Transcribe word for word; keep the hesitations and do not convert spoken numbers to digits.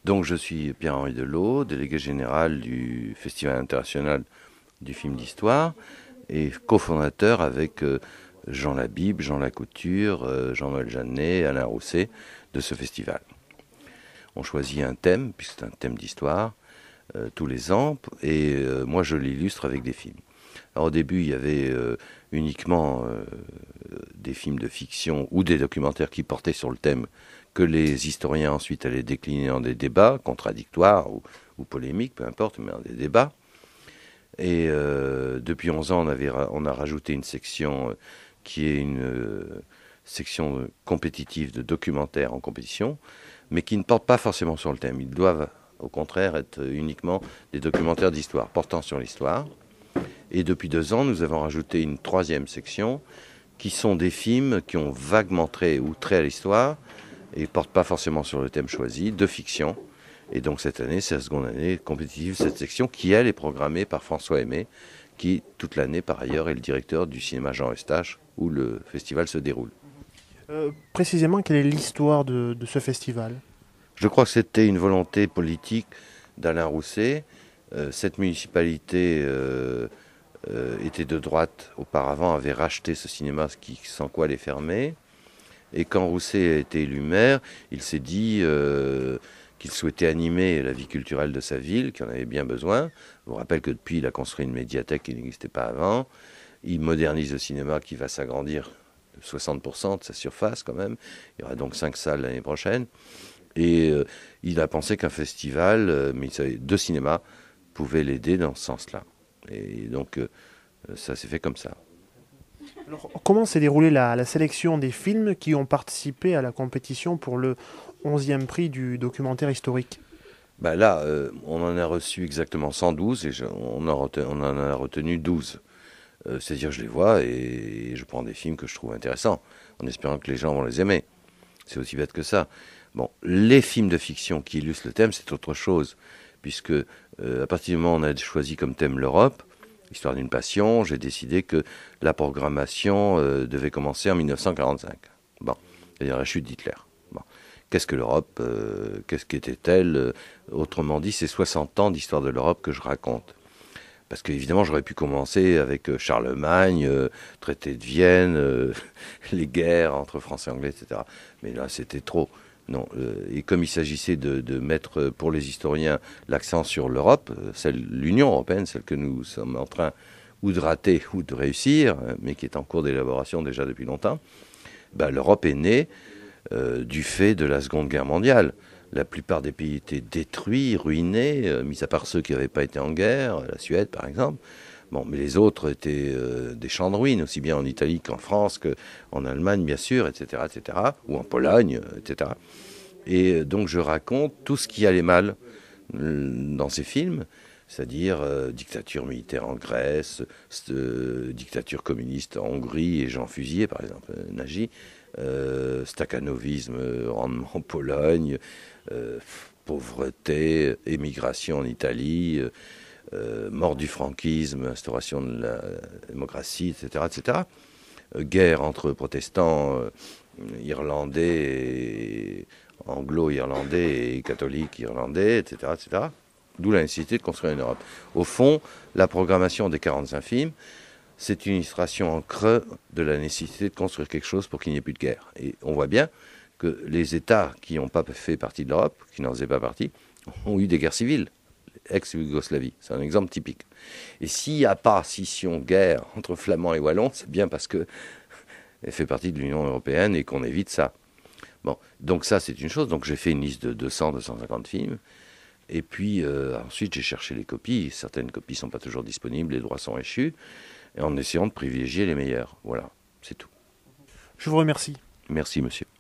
Donc je suis Pierre-Henri Delot, délégué général du Festival international du film d'histoire et cofondateur avec euh, Jean Labib, Jean Lacouture, euh, Jean-Noël Jeannet, Alain Rousset de ce festival. On choisit un thème, puisque c'est un thème d'histoire, euh, tous les ans, et euh, moi je l'illustre avec des films. Alors au début il y avait euh, uniquement euh, des films de fiction ou des documentaires qui portaient sur le thème que les historiens ensuite allaient décliner en des débats contradictoires ou, ou polémiques, peu importe, mais en des débats. Et euh, depuis onze ans, on, avait, on a rajouté une section euh, qui est une euh, section compétitive de documentaires en compétition, mais qui ne porte pas forcément sur le thème. Ils doivent, au contraire, être uniquement des documentaires d'histoire, portant sur l'histoire. Et depuis deux ans, nous avons rajouté une troisième section, qui sont des films qui ont vaguement trait ou trait à l'histoire, et ne portent pas forcément sur le thème choisi, de fiction. Et donc cette année, c'est la seconde année compétitive, cette section qui, elle, est programmée par François Aimé, qui, toute l'année, par ailleurs, est le directeur du cinéma Jean Eustache, où le festival se déroule. Euh, précisément, quelle est l'histoire de, de ce festival? Je crois que c'était une volonté politique d'Alain Rousset. Euh, cette municipalité euh, euh, était de droite auparavant, avait racheté ce cinéma, qui, sans quoi les fermer. Et quand Rousset a été élu maire, il s'est dit euh, qu'il souhaitait animer la vie culturelle de sa ville, qui en avait bien besoin. Je vous rappelle que depuis, il a construit une médiathèque qui n'existait pas avant. Il modernise le cinéma qui va s'agrandir de soixante pour cent de sa surface quand même. Il y aura donc cinq salles l'année prochaine. Et euh, il a pensé qu'un festival, euh, mais il savait, de cinéma, pouvait l'aider dans ce sens-là. Et donc, euh, ça s'est fait comme ça. Alors, comment s'est déroulée la, la sélection des films qui ont participé à la compétition pour le onzième prix du documentaire historique? Ben là, euh, on en a reçu exactement cent douze et je, on, en retenu, on en a retenu douze. Euh, C'est-à-dire, je les vois et, et je prends des films que je trouve intéressants, en espérant que les gens vont les aimer. C'est aussi bête que ça. Bon, les films de fiction qui illustrent le thème, c'est autre chose, puisque euh, à partir du moment où on a choisi comme thème l'Europe, Histoire d'une passion, j'ai décidé que la programmation euh, devait commencer en mille neuf cent quarante-cinq. Bon, c'est-à-dire la chute d'Hitler. Bon. Qu'est-ce que l'Europe euh, Qu'est-ce qu'était-elle Autrement dit, c'est soixante ans d'histoire de l'Europe que je raconte. Parce qu'évidemment, j'aurais pu commencer avec Charlemagne, euh, traité de Vienne, euh, les guerres entre Français et Anglais, et cetera. Mais là, c'était trop. Non. Euh, et comme il s'agissait de, de mettre pour les historiens l'accent sur l'Europe, celle, l'Union européenne, celle que nous sommes en train ou de rater ou de réussir, mais qui est en cours d'élaboration déjà depuis longtemps, ben, l'Europe est née euh, du fait de la Seconde Guerre mondiale. La plupart des pays étaient détruits, ruinés, euh, mis à part ceux qui n'avaient pas été en guerre, la Suède par exemple. Bon, mais les autres étaient euh, des champs de ruines, aussi bien en Italie qu'en France, qu'en Allemagne, bien sûr, et cetera, et cetera, ou en Pologne, et cetera. Et donc je raconte tout ce qui allait mal dans ces films, c'est-à-dire euh, dictature militaire en Grèce, euh, dictature communiste en Hongrie et gens fusillés, par exemple, euh, Nagy, euh, stakhanovisme en, en Pologne, euh, pauvreté, émigration en Italie, euh, mort du franquisme, instauration de la démocratie, et cetera, et cetera. Euh, guerre entre protestants euh, irlandais, et anglo-irlandais et catholiques irlandais, et cetera, et cetera. D'où la nécessité de construire une Europe. Au fond, la programmation des quarante-cinq films, c'est une illustration en creux de la nécessité de construire quelque chose pour qu'il n'y ait plus de guerre. Et on voit bien que les États qui n'ont pas fait partie de l'Europe, qui n'en faisaient pas partie, ont eu des guerres civiles. Ex-Yougoslavie, c'est un exemple typique. Et s'il n'y a pas scission, guerre entre Flamands et Wallons, c'est bien parce qu'elle fait partie de l'Union européenne et qu'on évite ça. Bon, donc ça c'est une chose. Donc j'ai fait une liste de deux cents à deux cent cinquante films. Et puis euh, ensuite j'ai cherché les copies. Certaines copies ne sont pas toujours disponibles, les droits sont échus. Et en essayant de privilégier les meilleurs. Voilà, c'est tout. Je vous remercie. Merci monsieur.